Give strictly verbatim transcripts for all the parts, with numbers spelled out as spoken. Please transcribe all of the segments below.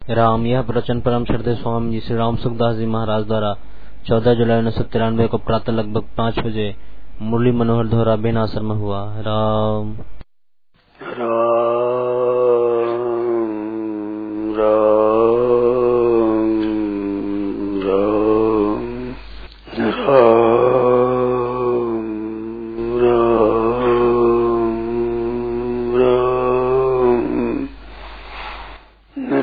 राम। यह प्रवचन परम श्रद्धेय स्वामी जी श्री राम सुखदास जी महाराज द्वारा चौदह जुलाई उन्नीस सौ तिरानवे को प्रातः लगभग पाँच बजे मुरली मनोहर धोरा बेन आश्रम में हुआ। राम राम राम राम राम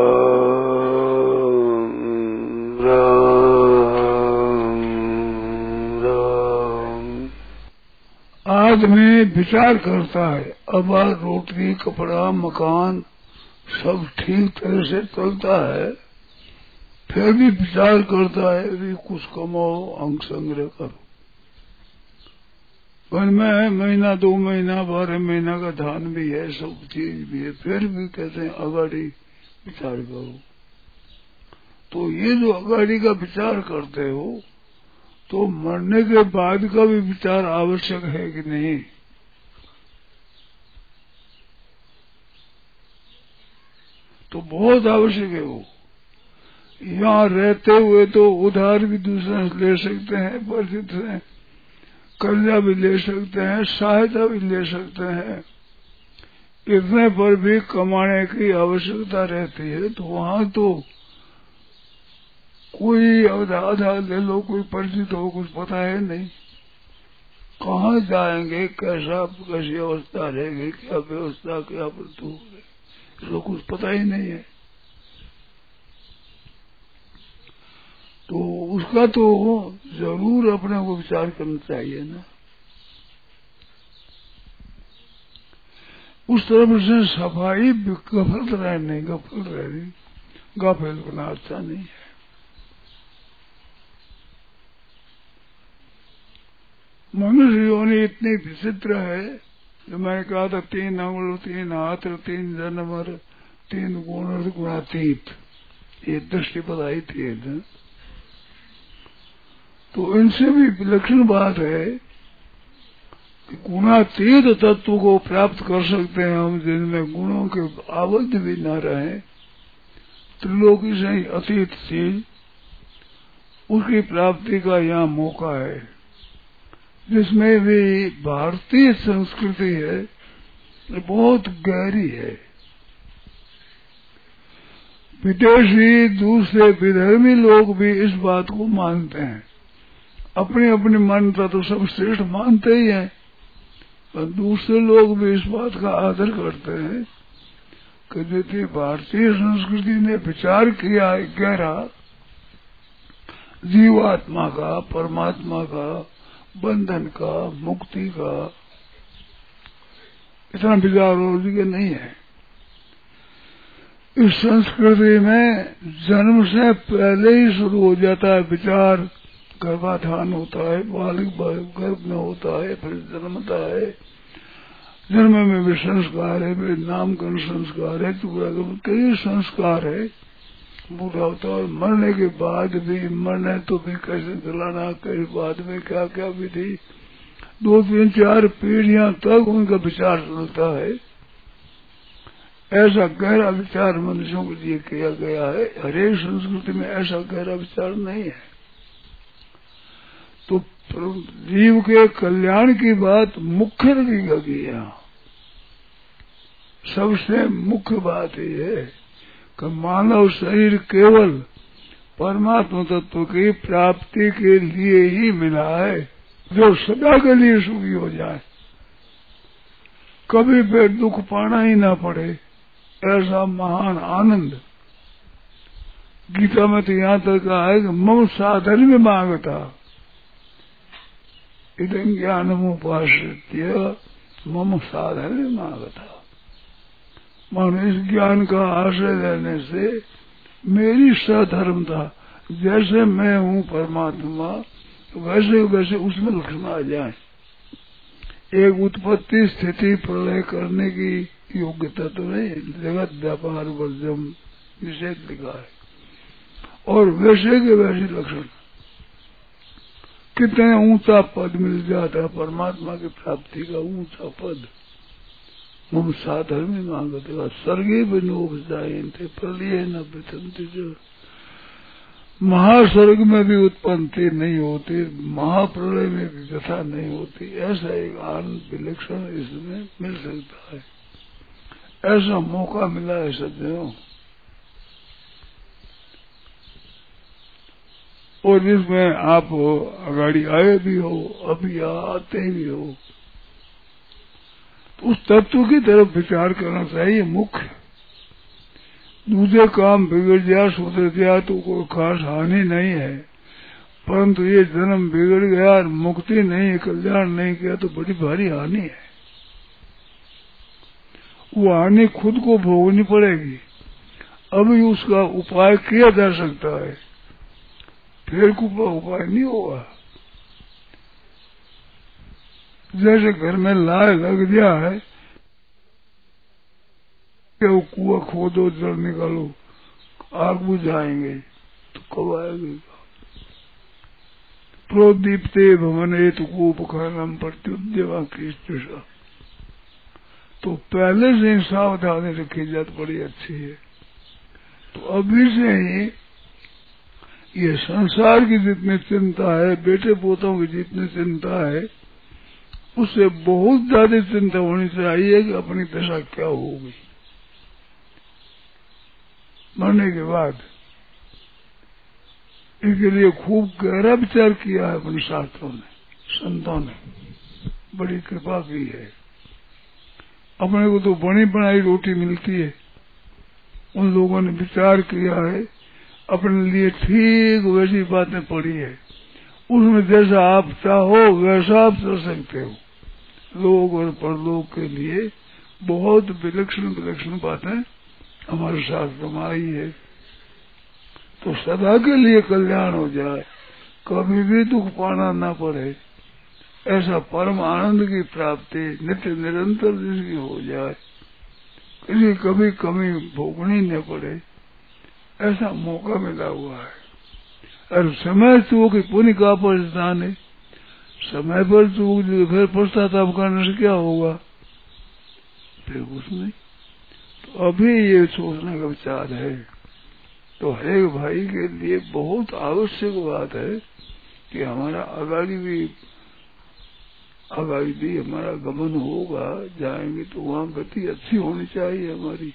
राम। आदमी विचार करता है, अब रोटी कपड़ा मकान सब ठीक तरह से चलता है, फिर भी विचार करता है भी कुछ कमाओ, अंग संग्रह करो। पर मैं महीना दो महीना बारह महीना का धान भी है, सब चीज भी है, फिर भी कहते हैं अगाड़ी विचार करो। तो ये जो अगाड़ी का विचार करते हो, तो मरने के बाद का भी विचार आवश्यक है कि नहीं? तो बहुत आवश्यक है वो। यहाँ रहते हुए तो उधार भी दूसरे से ले सकते हैं, परिचित से कर्जा भी ले सकते हैं, सहायता भी ले सकते हैं, इतने पर भी कमाने की आवश्यकता रहती है। तो वहाँ तो कोई आधा ले लो, कोई परिचित हो, कुछ पता है नहीं कहाँ जाएंगे, कैसा कैसी अवस्था रहेगी, क्या व्यवस्था, क्या वस्तु, इसको कुछ पता ही नहीं है। तो उसका तो जरूर अपने को विचार करना चाहिए ना। उस तरफ से सफाई गफल रहने गफल रहनी गाफिल करना अच्छा नहीं है। मनुष्य योनि इतनी विचित्र है, जो मैंने कहा था तीन अंगुल, तीन हाथ, तीन जन्म और तीन गुण और गुणातीत, ये दृष्टि बताई थी ना। तो इनसे भी विलक्षण बात है कि गुणातीत तत्व को प्राप्त कर सकते हैं हम, जिनमें गुणों के आबद्ध भी न रहे, त्रिलोकी से ही अतीत चीज, उसकी प्राप्ति का यहाँ मौका है, जिसमें भी भारतीय संस्कृति है, बहुत गहरी है। विदेशी दूसरे विधर्मी लोग भी इस बात को मानते हैं, अपनी अपनी मान्यता तो सब श्रेष्ठ मानते ही हैं, पर दूसरे लोग भी इस बात का आदर करते हैं कि जितनी भारतीय संस्कृति ने विचार किया है गहरा, जीवात्मा का, परमात्मा का, बंधन का, मुक्ति का, इतना विचार और जगह नहीं है। इस संस्कृति में जन्म से पहले ही शुरू हो जाता है विचार, गर्भाधान होता है, बालक गर्भ में होता है, फिर जन्मता है, जन्म में भी संस्कार है, फिर नामकरण संस्कार है, टुकड़ा कई संस्कार है, बूढ़ा होता है, मरने के बाद भी, मरने तो भी कैसे जलाना, कैसे बाद में क्या क्या विधि, दो तीन चार पीढ़ियां तक उनका विचार चलता है। ऐसा गहरा विचार मनुष्यों के लिए किया गया है, हरेक संस्कृति में ऐसा गहरा विचार नहीं है। तो जीव के कल्याण की बात मुख्य रखी गई है। सबसे मुख्य बात ये है कि मानव शरीर केवल परमात्मा तत्व की प्राप्ति के लिए ही मिला है, जो सदा के लिए सुखी हो जाए, कभी भी दुख पाना ही ना पड़े, ऐसा महान आनंद। गीता में तो यहाँ तक कहा है कि मम साधन में मांगता इदं ज्ञानमुपाश्रित्य मम साधन में मांगता। मानो इस ज्ञान का आश्रय लेने से मेरी सधर्मता, जैसे मैं हूँ परमात्मा, वैसे वैसे उसमें लक्षण आ जाए। एक उत्पत्ति स्थिति प्रलय करने की योग्यता तो नहीं, जगत व्यापार वर्जम निषेध लिखा है, और वैसे के वैसे लक्षण। कितने ऊंचा पद मिल जाता है परमात्मा की प्राप्ति का, ऊंचा पद, मम साधर्मी मांगते सर्गे विनोपजायन्ते प्रलय न वितंति जो महास्वर्ग में भी उत्पत्ति नहीं होती, महाप्रलय में भी व्यथा नहीं होती। ऐसा एक आनंद विलक्षण इसमें मिल सकता है। ऐसा मौका मिला है सज्जनों। और जिसमें आप अगाड़ी आए भी हो, अभी आते भी हो, तो उस तत्व की तरफ विचार करना चाहिए मुख्य। दूसरे काम बिगड़ जाए, सुधर जाए तो कोई खास हानि नहीं है, परंतु ये जन्म बिगड़ गया और मुक्ति नहीं, कल्याण नहीं किया तो बड़ी भारी हानि है। वो हानि खुद को भोगनी पड़ेगी। अभी उसका उपाय किया जा सकता है, फिर का उपाय नहीं होगा। जैसे घर में लाए लग गया है, वो कुआं खोदो, जल निकालो, आग बुझाएंगे तो कब आएगी? प्रोदीप्ते भवन हेतु कूपखानम प्रत्युद्यवा कृष्ण। तो पहले से ही सावधानी रखी जाए तो बड़ी अच्छी है। तो अभी से ही ये संसार की जितनी चिंता है, बेटे पोतों की जितनी चिंता है, उससे बहुत ज्यादा चिंता होनी चाहिए कि अपनी दशा क्या होगी मरने के बाद। इसके लिए खूब गहरा विचार किया है अपने शास्त्रों ने, संतों ने बड़ी कृपा की है। अपने को तो बनी बनाई रोटी मिलती है, उन लोगों ने विचार किया है, अपने लिए ठीक वैसी बातें पड़ी है, उसमें जैसा आप चाहो वैसा आप कर सकते हो। लोग और परलोक के लिए बहुत विलक्षण विलक्षण बातें हमारे शास्त्र में आई है। तो सदा के लिए कल्याण हो जाए, कभी भी दुख पाना ना पड़े, ऐसा परम आनंद की प्राप्ति नित्य निरंतर जिसकी हो जाए, किसी कभी कमी भोगनी न पड़े, ऐसा मौका मिला हुआ है। और समय चूक पुण्य का परिस्थान है, समय पर चूक जो फिर पश्चाताप करने से क्या होगा? फिर कुछ नहीं। तो अभी ये सोचने का विचार है। तो हर भाई के लिए बहुत आवश्यक बात है कि हमारा आगाड़ी भी आगाड़ी भी हमारा गमन होगा, जाएंगे तो वहाँ गति अच्छी होनी चाहिए हमारी।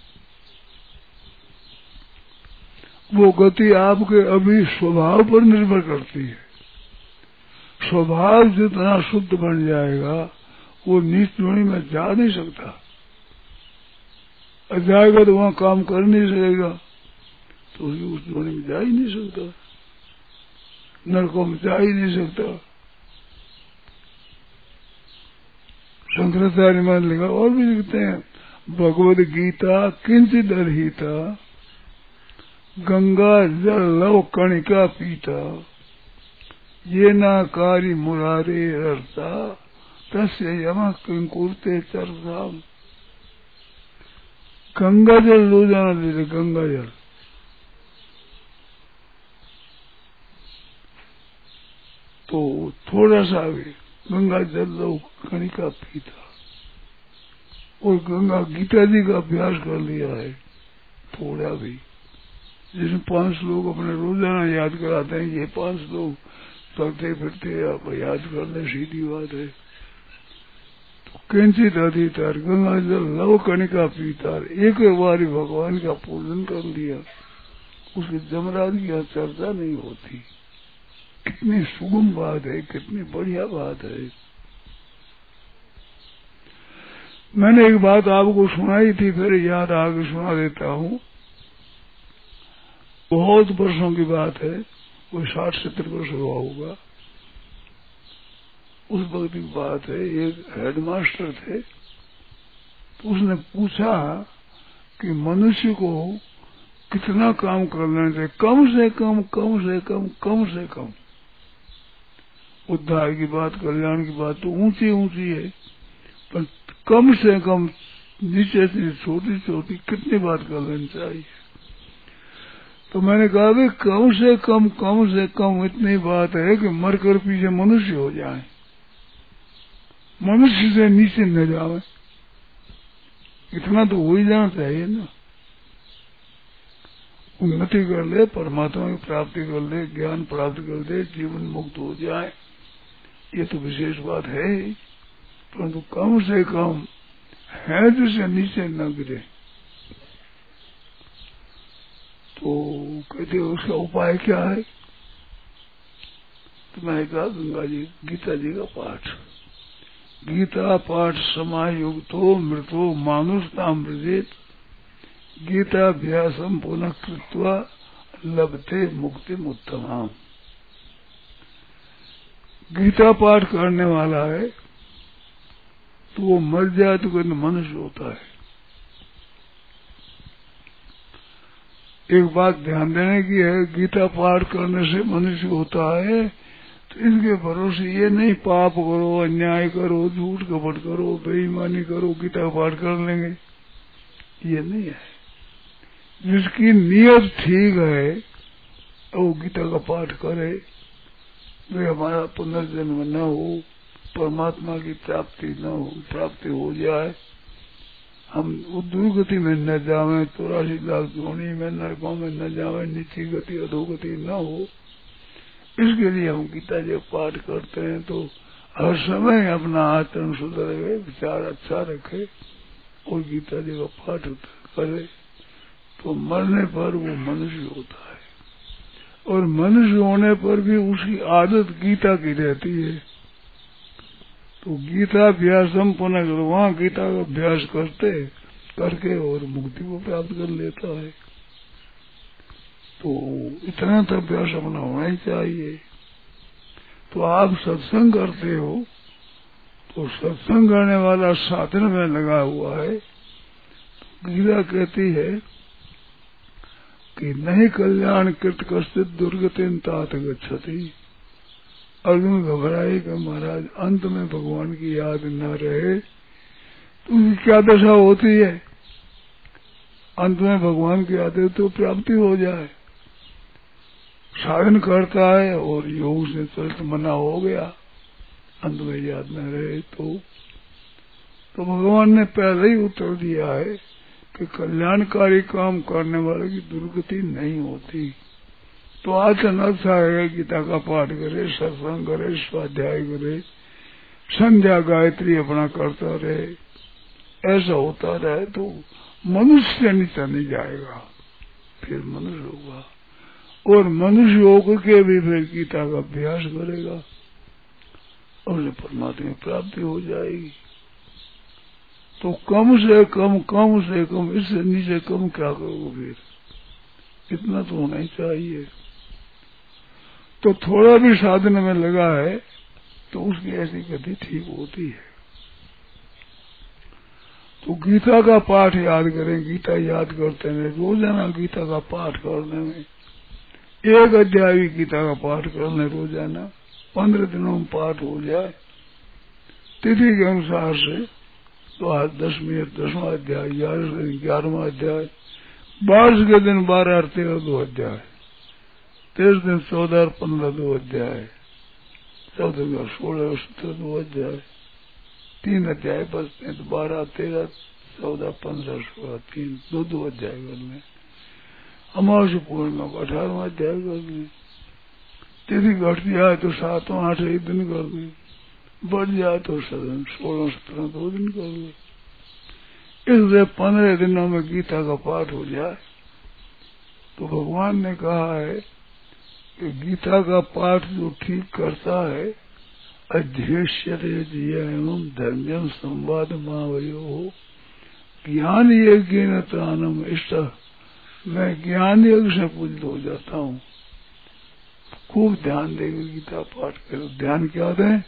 वो गति आपके अभी स्वभाव पर निर्भर करती है। स्वभाव जितना शुद्ध बन जाएगा वो नीच जोड़ी में जा नहीं सकता, जाएगा तो वहाँ काम कर नहीं सकेगा, तो उस जोड़ी में जा ही नहीं सकता, नरकों में जा ही नहीं सकता। शंकराचार्य मान लिखा और भी लिखते हैं, भगवद गीता किंचित अर्हिता गंगा जल लव कणिका पीता ये ना कारी मुरारे रर्ता तस्य यम किंकुरते चर्चा। गंगा जल रोजाना लेते, गंगा जल तो थोड़ा सा भी गंगा जल लो कणिका पीता, और गंगा गीता जी का अभ्यास कर लिया है थोड़ा भी, जिसमें पांच लोग अपने रोजाना याद कराते हैं, ये पांच लोग चलते फिरते आप याद कर ले, सीधी बात है। तो किंचित अधिकार गंगा जल लव कणिका पीता, एक बार भगवान का पूजन कर लिया, उसकी जमराज की चर्चा नहीं होती। कितनी सुगम बात है, कितनी बढ़िया बात है। मैंने एक बात आपको सुनाई थी, फिर याद आगे सुना देता हूँ। बहुत वर्षों की बात है, कोई साठ सत्तर वर्ष हुआ होगा। उस वक्त की बात है, एक हेडमास्टर थे, तो उसने पूछा कि मनुष्य को कितना काम करना चाहिए, कम से कम कम से कम कम से कम। उद्धार की बात, कल्याण की बात तो ऊंची ऊंची है, पर कम से कम नीचे से छोटी छोटी कितनी बात कर लेनी चाहिए। तो मैंने कहा भी कम से कम कम से कम इतनी बात है कि मरकर पीछे मनुष्य हो जाए, मनुष्य से नीचे न जाए। इतना तो हो ही जाना चाहिए ना। उन्नति कर ले, परमात्मा की प्राप्ति कर ले, ज्ञान प्राप्त कर ले, जीवन मुक्त हो जाए, ये तो विशेष बात है ही। परंतु कम से कम है जिसे नीचे न गिरे। तो कहते उसका उपाय क्या है? तो मैंने कहा गंगा जी गीता जी का पाठ। गीता पाठ समायुक्तो मृतो मानुषताम व्रजेत गीताभ्यासम पुनः कृत्वा लभते मुक्ति उत्तमाम। गीता पाठ करने वाला है तो वो मर जाए तो कहते मनुष्य होता है। एक बात ध्यान देने की है, गीता पाठ करने से मनुष्य होता है तो इसके भरोसे ये नहीं पाप करो, अन्याय करो, झूठ कपट करो, बेईमानी करो, गीता पाठ कर लेंगे, ये नहीं है। जिसकी नियत ठीक है वो गीता का पाठ करे, वे हमारा पुनर्जन्म न हो, परमात्मा की प्राप्ति न हो, प्राप्ति हो जाए, हम दुर्गति में न जावे, चौरासी लाख योनि में नरकों में न जावे, नीची गति अधोगति न हो, इसके लिए हम गीता जब पाठ करते हैं तो हर समय अपना आचरण सुधरे, विचार अच्छा रखे और गीता जी का पाठ करे तो मरने पर वो मनुष्य होता है। और मनुष्य होने पर भी उसकी आदत गीता की रहती है। तो गीता अभ्यास हम पुनः वहां गीता का अभ्यास करते करके और मुक्ति को प्राप्त कर लेता है। तो इतना तो अभ्यास अपना होना ही चाहिए। तो आप सत्संग करते हो तो सत्संग करने वाला साधन में लगा हुआ है। तो गीता कहती है कि नहीं कल्याण कृत कश्चित दुर्गतिन तात गच्छति। अर्जुन घबराए कि महाराज अंत में भगवान की याद न रहे तो उसकी क्या दशा होती है? अंत में भगवान की याद तो प्राप्ति हो जाए। साधन करता है और योग से चलते मना हो गया, अंत में याद न रहे तो तो भगवान ने पहले ही उत्तर दिया है कि कल्याणकारी काम करने वाले की दुर्गति नहीं होती। तो आचरण अच्छा है, गीता का पाठ करे, सत्संग करे, स्वाध्याय करे, संध्या गायत्री अपना करता रहे, ऐसा होता रहे तो मनुष्य नीचा नहीं जाएगा, फिर मनुष्य होगा। और मनुष्य होकर के भी फिर गीता का अभ्यास करेगा और उसे परमात्मा की प्राप्ति हो जाएगी। तो कम से कम कम से कम इससे नीचे कम क्या करोगे? फिर इतना तो होना ही चाहिए। तो थोड़ा भी साधन में लगा है तो उसकी ऐसी गति ठीक होती है। तो गीता का पाठ याद करें, गीता याद करते हैं रोजाना। गीता का पाठ करने में एक अध्याय गीता का पाठ करने रोजाना, पंद्रह दिनों में पाठ हो जाए तिथि के अनुसार से। तो आज दसवीं दसवां अध्याय, ग्यारह ग्यारहवा अध्याय, बारह के दिन बारह और तेरह दो अध्याय, तेईस दिन चौदह और पंद्रह दो अध्याय, चौदह और सोलह और सत्रह दो अध्याय, तीन अध्याय बचते हैं। तो बारह तेरह चौदह पंद्रह सोलह तीन दो दो अध्याय कर लें। अमावस्या पूर्णिमा को अठारहवा अध्याय कर लें। तिथि घटती आए तो सातों आठ एक दिन कर दें, बढ़ जाए तो सदन सोलह सत्रह दो दिन कर ले। इसलिए पंद्रह दिनों में गीता का पाठ हो जाए। तो भगवान ने कहा है कि गीता का पाठ जो ठीक करता है, अध्यक्ष्यते एवं धर्म्यम संवाद मावयो ज्ञान यज्ञ न त्राणम इष्ट। मैं ज्ञान यज्ञ से पूजित हो जाता हूँ। खूब ध्यान देकर गीता पाठ करो। ध्यान क्या दें?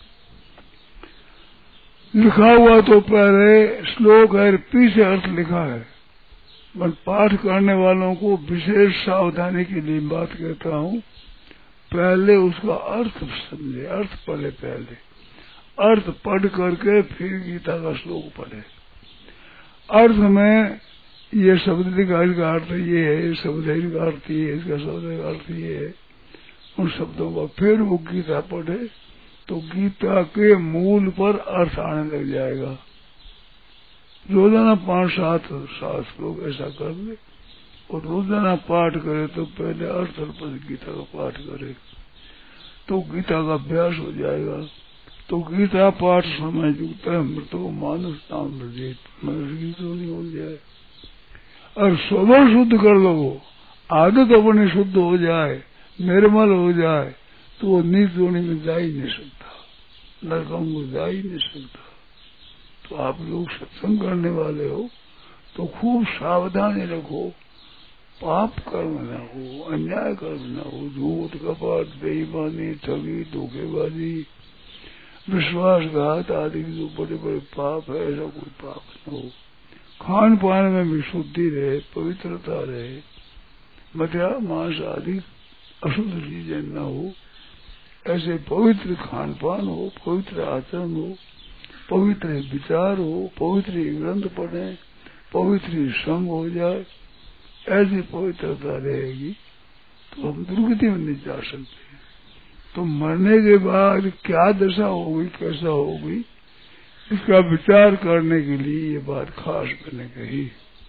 लिखा हुआ तो पहले श्लोक है, पीछे अर्थ लिखा है। मैं पाठ करने वालों को विशेष सावधानी के लिए बात कहता हूँ, पहले उसका अर्थ समझे, अर्थ पढ़े, पहले अर्थ पढ़ करके फिर गीता का श्लोक पढ़े। अर्थ में ये शब्द का अर्थ ये है, शब्द का अर्थ ये है, इसका शब्द का अर्थ ये है, उन शब्दों का फिर वो गीता पढ़े तो गीता के मूल पर अर्थ आने लग जाएगा। रोजाना पांच सात सात श्लोक ऐसा कर ले, और रोजाना पाठ करे तो पहले अर्थपद गीता का पाठ करे तो गीता का अभ्यास हो जाएगा। तो गीता पाठ समय युक्त है मृतो मानुष नाम मृजित मनुष्य तो नहीं हो जाए। और स्वभाव शुद्ध कर लो, आदत अपनी शुद्ध हो जाए, निर्मल हो जाए, तो वो नीच जोनी में जा ही नहीं सकता, नरकों को जा ही नहीं सकता। तो आप लोग सत्संग करने वाले हो तो खूब सावधानी रखो, पाप कर्म न हो, अन्याय कर्म न हो, झूठ कपट बेईमानी ठगी धोखेबाजी विश्वासघात आदि जो बड़े बड़े पाप है ऐसा कोई पाप न हो। खान पान में भी शुद्धि रहे, पवित्रता रहे, मदिरा मांस आदि अशुद्ध चीजें न हो, ऐसे पवित्र खान पान हो, पवित्र आचरण हो, पवित्र विचार हो, पवित्र ग्रंथ पढ़े, पवित्र संग हो जाए, ऐसी पवित्रता रहेगी तो हम दुर्गति में नहीं जा सकते। तो मरने के बाद क्या दशा होगी, कैसा होगी, इसका विचार करने के लिए ये बात खास मैंने कही।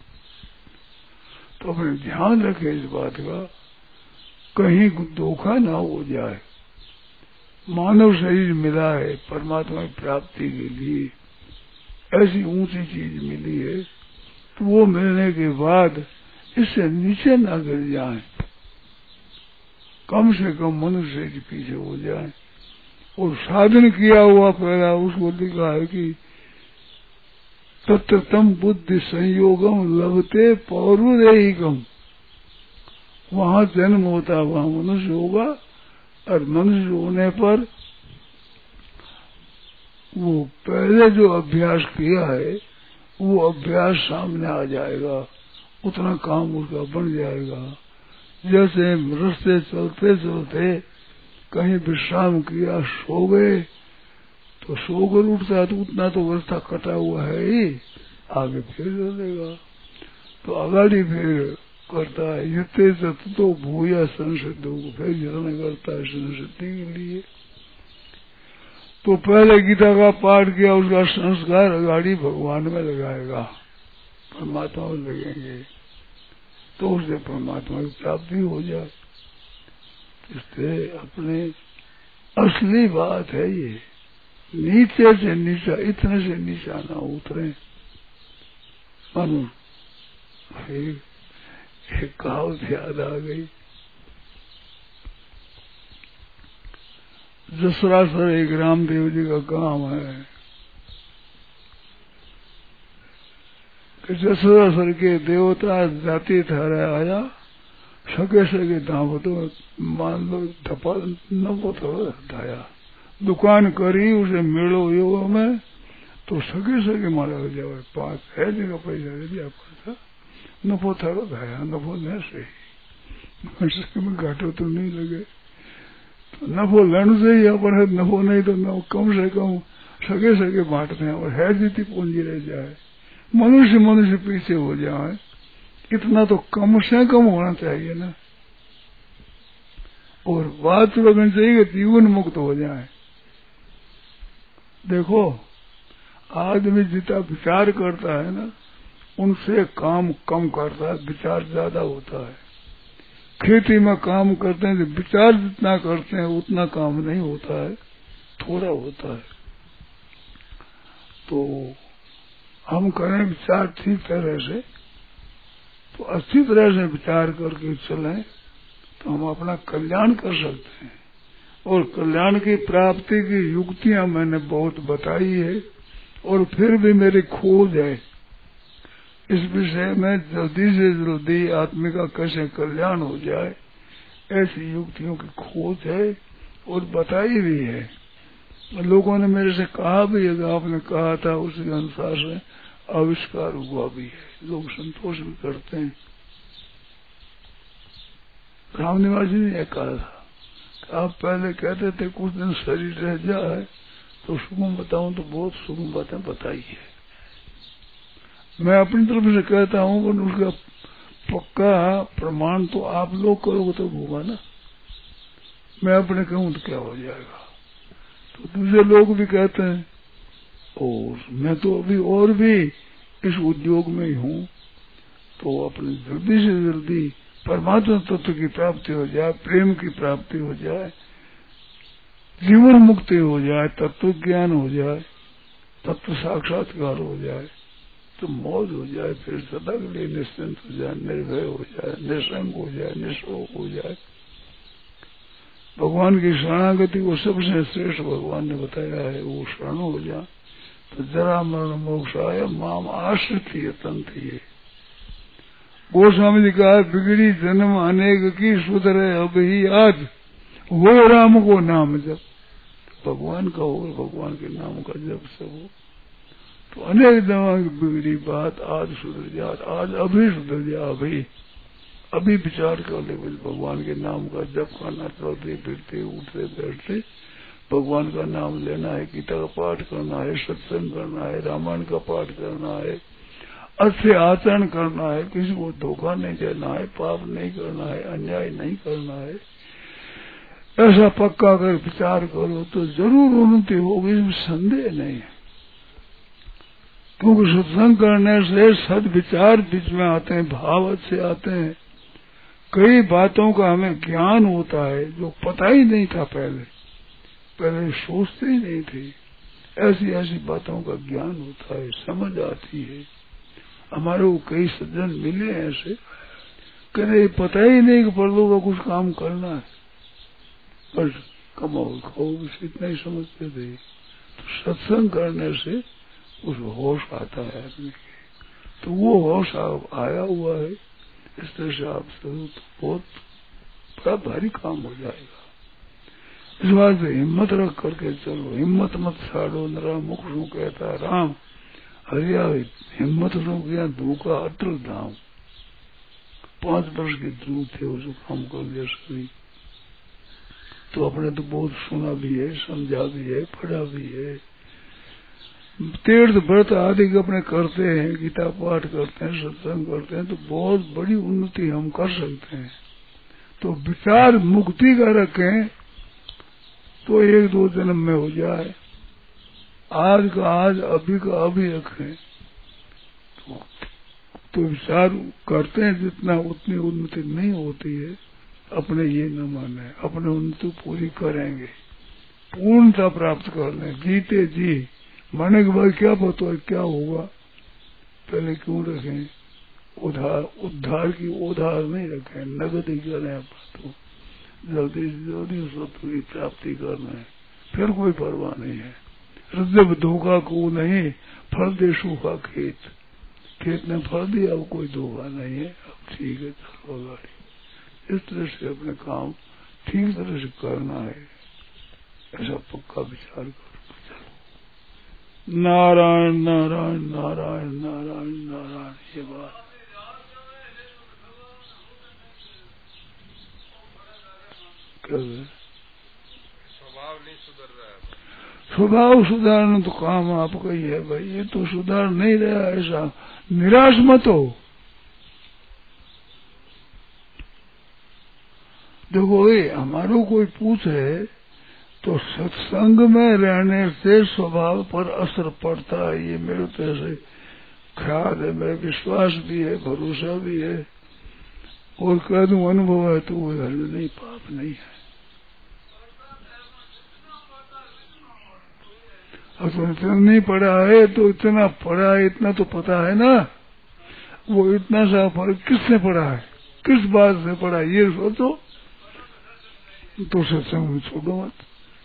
तो अपने ध्यान रखे इस बात का, कहीं धोखा ना हो जाए। मानव शरीर मिला है परमात्मा की प्राप्ति के लिए, ऐसी ऊंची चीज मिली है, तो वो मिलने के बाद इससे नीचे ना गिर जाए, कम से कम मनुष्य के पीछे हो जाए। और साधन किया हुआ पहला उसको लिखा है कि तत्तम बुद्धि संयोगम लभते पौरुदेहिकम, वहां जन्म होता वहां मनुष्य होगा, और मनुष्य होने पर वो पहले जो अभ्यास किया है वो अभ्यास सामने आ जाएगा, उतना काम उसका बन जाएगा। जैसे रास्ते चलते चलते कहीं विश्राम किया, सो गए, तो सोकर उठता तो उतना तो रास्ता कटा हुआ है ही, आगे फिर चलेगा। तो अगाड़ी फिर करता है यते तो भूया संसिद्ध को फिर यत्न करता है संसिद्धि के लिए। तो पहले गीता का पाठ किया, उसका संस्कार अगाड़ी भगवान में लगाएगा, परमात्मा में लगेंगे, तो उससे परमात्मा की प्राप्ति हो जाए। इससे अपने असली बात है ये, नीचे से नीचा, इतने से नीचा ना उतरे। मनु एक कहावत याद आ गई, जसरासर एक रामदेव जी का गांव है कि जसरासर के देवता जाति ठहरा आया, सके सके दावतो मान लो धपा नफो थोड़ा हटाया, दुकान करी उसे मेड़ो यो में, तो सके सके मारा हो जाए, पास है जगह पैसा दे दिया था, नफो थोड़ा खाया, नफो न सही में घाटो तो नहीं लगे, तो नफो लेने से ही पर है, नफो नहीं तो न कम से कम सके सके बांटते हैं, और है जितनी पूंजी रह जाए, मनुष्य मनुष्य पीछे हो जाए, इतना तो कम से कम होना चाहिए ना। और बात लगनी चाहिए कि जीवन मुक्त हो जाए। देखो आदमी जितना विचार करता है ना, उनसे काम कम करता है, विचार ज्यादा होता है। खेती में काम करते हैं तो विचार जितना करते हैं उतना काम नहीं होता है, थोड़ा होता है। तो हम करें विचार ठीक तरह से, तो अच्छी तरह से विचार करके चलें तो हम अपना कल्याण कर सकते हैं। और कल्याण की प्राप्ति की युक्तियां मैंने बहुत बताई है, और फिर भी मेरी खोज है इस विषय में, जल्दी से जल्दी आदमी का कैसे कल्याण हो जाए, ऐसी युक्तियों की खोज है और बताई भी है। लोगों ने मेरे से कहा भी है, आपने कहा था उसी अनुसार से आविष्कार हुआ भी है, लोग संतोष भी करते हैं। रामनिवास जी ने कहा था कि आप पहले कहते थे कुछ दिन शरीर रह जाए तो सुगम बताऊं, तो बहुत सुगम बातें बताई है। मैं अपनी तरफ से कहता हूँ, पर उसका पक्का प्रमाण तो आप लोग करोगे तो होगा ना, मैं अपने कहूँ तो क्या हो जाएगा। तो दूसरे लोग भी कहते हैं, और मैं तो अभी और भी इस उद्योग में ही हूँ, तो अपने जल्दी से जल्दी परमात्मा तत्व की प्राप्ति हो जाए, प्रेम की प्राप्ति हो जाए, जीवन मुक्ति हो जाए, तत्व ज्ञान हो जाए, तत्व साक्षात्कार हो जाए, तो मौज हो जाए, फिर सदा के लिए निश्चिंत हो जाए, निर्भय हो जाए, निसंग हो जाए, निशोक हो जाए। भगवान की शरणागति को सबसे श्रेष्ठ भगवान ने बताया है, वो शरण हो जाए तो जरा मरण मोक्ष आया माम आश्रित तंत्र। ये गोस्वामी जी कहा, बिगड़ी जन्म अनेक की सुधरे अब ही आज, वो राम को नाम जब। भगवान का हो, भगवान के नाम का जब सब हो, तो अनेक दवा की बिगड़ी बात आज सुधर जात, आज अभी सुधर जा, अभी अभी विचार कर ले, भगवान के नाम का जप करना, चलते फिरते उठते बैठते भगवान का नाम लेना है, गीता का पाठ करना है, सत्संग करना है, रामायण का पाठ करना है, अच्छे आचरण करना है, किसी को धोखा नहीं देना है, पाप नहीं करना है, अन्याय नहीं करना है। ऐसा पक्का कर विचार करो तो जरूर उन्नति होगी, इसमें संदेह नहीं है। क्योंकि सत्संग करने से सद विचार बीच में आते हैं, भाव अच्छे आते हैं, कई बातों का हमें ज्ञान होता है जो पता ही नहीं था, पहले पहले सोचते ही नहीं थे, ऐसी ऐसी बातों का ज्ञान होता है, समझ आती है। हमारे को कई सज्जन मिले हैं ऐसे, कहते पता ही नहीं कि पर्दों का कुछ काम करना है, बस कमाओ खाओ, बस इतना ही समझते थे। तो सत्संग करने से उस होश आता है आदमी के, तो वो होश आया हुआ है। इस तरह से आप करो तो बहुत बड़ा भारी काम हो जाएगा। इस बात से हिम्मत रख करके चलो, हिम्मत मत छाड़ो, नरा मुख रू कहता राम, हरिया हिम्मत रू गया धूका अटल धाम। पांच वर्ष के ध्रुव थे, उस काम कर दिया सभी। तो अपने तो बहुत सुना भी है, समझा भी है, पढ़ा भी है, तीर्थ व्रत आदि अपने करते हैं, गीता पाठ करते हैं, सत्संग करते हैं, तो बहुत बड़ी उन्नति हम कर सकते हैं। तो विचार मुक्ति का रखें तो एक दो जन्म में हो जाए, आज का आज, अभी का अभी रखें तो, तो विचार करते हैं जितना उतनी उन्नति नहीं होती है। अपने ये न माने, अपने उन्नति पूरी करेंगे, पूर्णता प्राप्त कर लें, जीते जी। माने के बाद क्या पता है क्या होगा, पहले क्यों रखें, उधार उद्धार की उधार नहीं रखें, नगद ही करें अपना, तो जल्दी से जल्दी सत्व की प्राप्ति करना है, फिर कोई परवाह नहीं है। जब धोखा को नहीं, फल दे सूखा खेत, खेत ने फल दिया, अब कोई धोखा नहीं है, अब ठीक है चलो गाड़ी। इस तरह से अपने काम ठीक तरह से करना है, ऐसा पक्का विचार करो। नारायण नारायण नारायण नारायण नारायण, ये बात स्वभाव नहीं सुधर रहा है। स्वभाव सुधारना तो काम आपका ही है भाई, ये तो सुधार नहीं रहा, ऐसा निराश मत हो। देखो ये हमारो कोई पूछे तो सत्संग में रहने से स्वभाव पर असर पड़ता है, ये मेरे तो ऐसे ख्याल है, मेरा विश्वास भी है, भरोसा भी है, और कह दूं अनुभव है तो वो धर्म नहीं, पाप नहीं है। अब इतना नहीं पढ़ा है तो इतना पढ़ा है, इतना तो पता है ना, वो इतना सा फर्क किसने पढ़ा है, किस बात से पढ़ा, ये सोचो तो सत्संग में छोड़ो मत।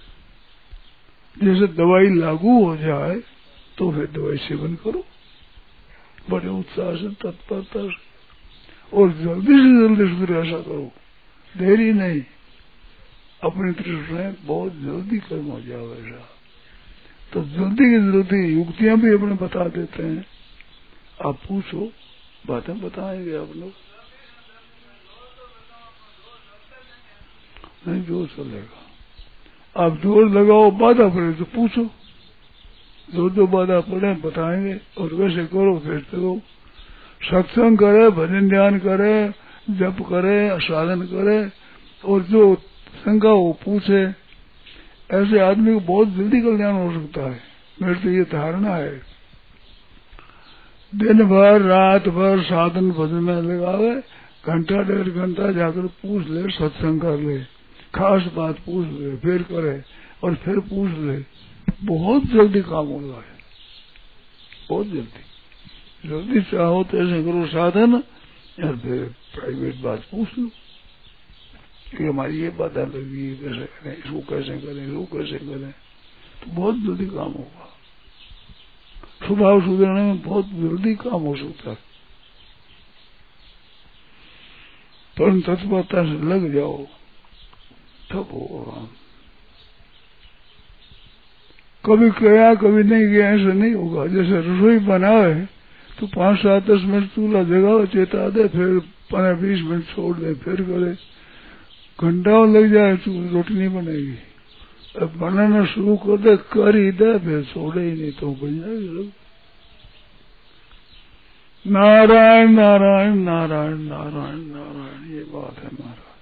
जैसे दवाई लागू हो जाए तो फिर दवाई सेवन करो बड़े उत्साह से, तत्परता से, और जल्दी से जल्दी सुधर, ऐसा करो, देरी नहीं, अपनी तरफ से बहुत जल्दी कर्म हो जाओ ऐसा। तो जल्दी की जल्दी युक्तियां भी अपने बता देते हैं, आप पूछो, बातें बताएंगे आप लोग, नहीं जोर चलेगा। आप जोर लगाओ, बाधा पड़े तो पूछो, जो जो बाधा पड़े बताएंगे, और वैसे करो, फिर चलो, सत्संग करे, भजन ध्यान करे, जप करे, साधन करे, और जो शंका वो पूछे, ऐसे आदमी को बहुत जल्दी कल्याण हो सकता है। मेरी तो ये धारणा है। दिन भर रात भर साधन भजन में लगावे, घंटा डेढ़ घंटा जाकर पूछ ले, सत्संग कर ले, खास बात पूछ ले, फिर करे और फिर पूछ ले, बहुत जल्दी काम हो जाए, बहुत जल्दी। जल्दी चाहो तो ऐसे करो साधन, और फिर प्राइवेट बात पूछ लो कि हमारी ये बात लगी, कैसे करें, इसको कैसे करें, इसको कैसे करें, तो बहुत जल्दी काम होगा। स्वभाव सुधरने में बहुत जल्दी काम हो सकता है। परम तत्परता से लग जाओ तब होगा। कभी गया कभी नहीं गया ऐसा नहीं होगा। जैसे रसोई बनाए तो पांच सात दस मिनट चूल्हा जगाओ, चेता दे, फिर पंद्रह बीस मिनट छोड़ दे, फिर करे, घंटा लग जाए रोटी नहीं बनेगी। अब बनाना शुरू कर दे, कर ही दे, फिर छोड़े ही नहीं तो बन जाएगी। नारायण नारायण नारायण नारायण नारायण, ये बात है महाराज।